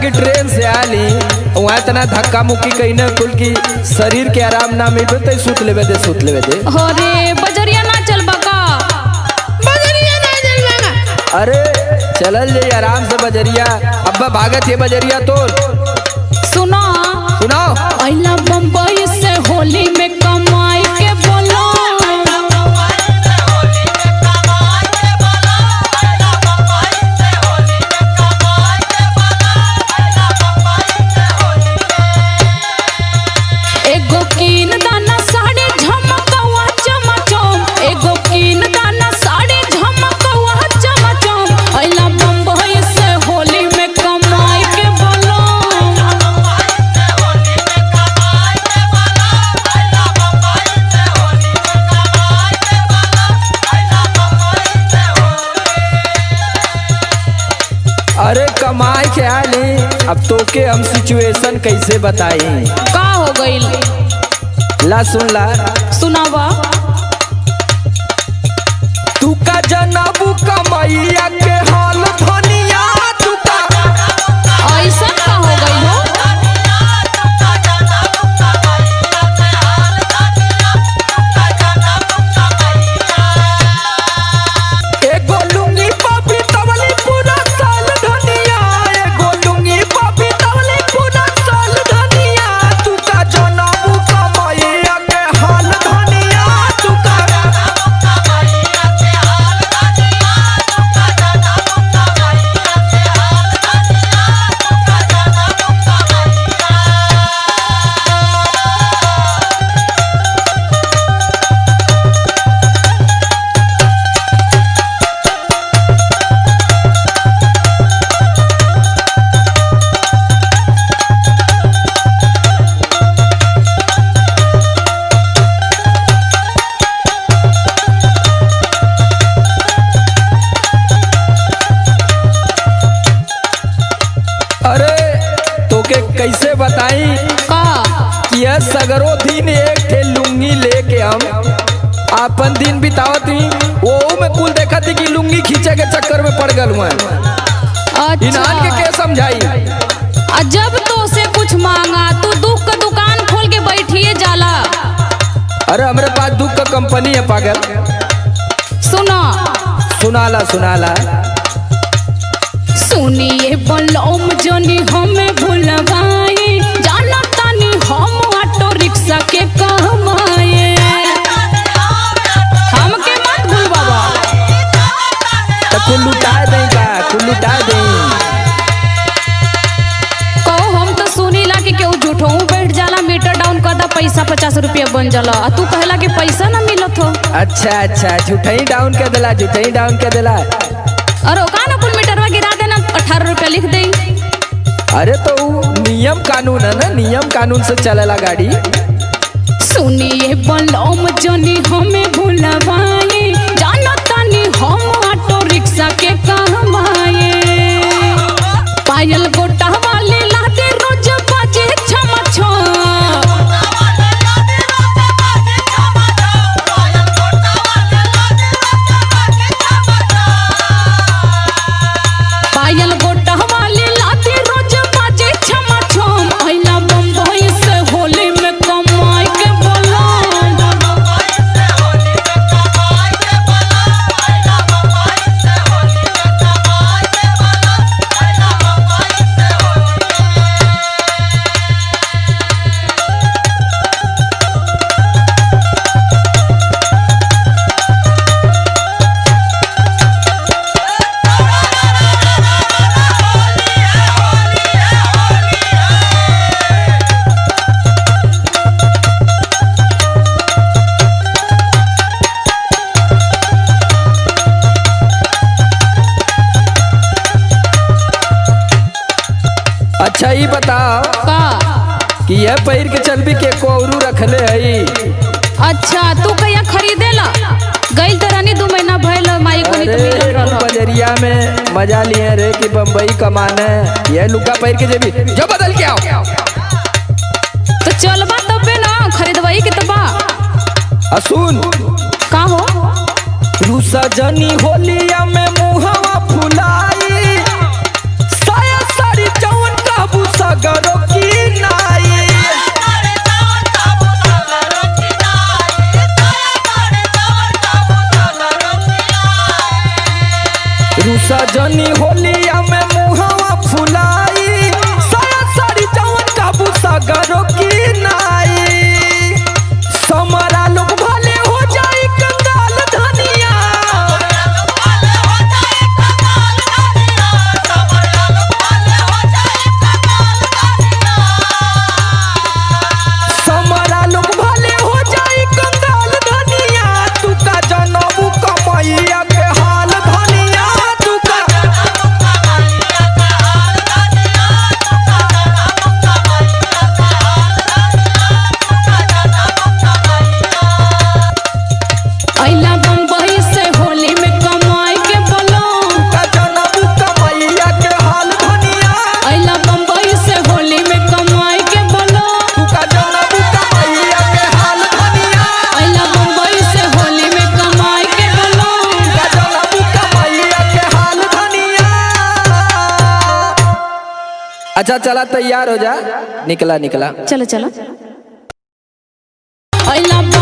अभी ट्रेन से आली वहाँ इतना धक्का मुक्की कहीं न कुल की शरीर के आराम ना मिले तो सुत लेवे दे अरे बजरिया ना चल बका बजरिया ना चल बका। अरे चलल जाई आराम से बजरिया। अब्बा भागत है बजरिया तो सुनो सुनाओ। अइला बम्बई से होली में कमाई के बोलो एगो कीन दाना साड़ी झमकवा चमचम एगो कीन दाना साड़ी झमकवा चमचम अइला बम्बई से होली में कमाई के बोलो अरे कमाई के आली अब तोके हम सिचुएशन कैसे बताई। का हो गइल ला सुन ला सुनावा तू का जनबू कमैया के हाल धनिया तू का ऐसा का हो गइल हो एगो लुंगी पापी तवली पूरा साल धनिया एगो लुंगी पापी तवली पूरा साल धनिया तू का जनबू कमैया के हाल धनिया तू का अरे तोके कैसे बताई का कि यह सगरो दिन एक ठे लुंगी लेके हम आपन दिन बितावत ही वो में कुल देखा थी कि लुंगी खींचे के चक्कर में पड़ गल हुआ इनान के समझाई। जब तो से कुछ मांगा तू दुख का दुकान खोल के बैठिए जाला। अरे हमारे पास दुख का कंपनी है पागल। सुनो सुनाला सुनाला सुनिए बलौम जनी हमें भुलवाए जाना तानी हम ऑटो रिक्शा के कमाए हमके मत भूल बाबा तो कुल लुटा देगा कुल लुटा दे। कहो हम तो सुनीला कि केहू झूठों बैठ जाला मीटर डाउन कर दा पैसा 50 रुपया बन जाला आ तू कहला कि पैसा ना मिलत हो। अच्छा अच्छा झूठई डाउन कर दिला झूठई डाउन कर दिला। अरे ओका ना कुल मीटरवा गिरा देना 18 रुपया लिख दे। अरे तो नियम कानून है ना नियम कानून से चलेला गाड़ी। सुनिए बलौम जनी हमें भुलवाए जाना तानी हम ऑटो रिक्शा के कमाए पायल गोटा वाले लादे रोज बाजे छम पायल गोटा वाले लादे रोज बाजे छम छम अइला बम्बई से होली में कमाई के बोलो अच्छा ये बताओ का कि यह पैर के चलबी के कोरू रखले हई। अच्छा तू कहिया खरीदेला गइल तो रानी 2 महीना भइल माई को नहीं तो मिलल अरे रहल बजरिया में मजा लिए रे कि बम्बई कमाने यह लुका पैर के जेबी जो बदल के आओ तो चलबा तबे ना खरीदवाई के तबा असुन का हो रूसा जनी होलिया में मुहवा फुलाई साया साड़ी जवन का अच्छा चला तैयार हो जा, निकला निकला। चलो चलो। अइला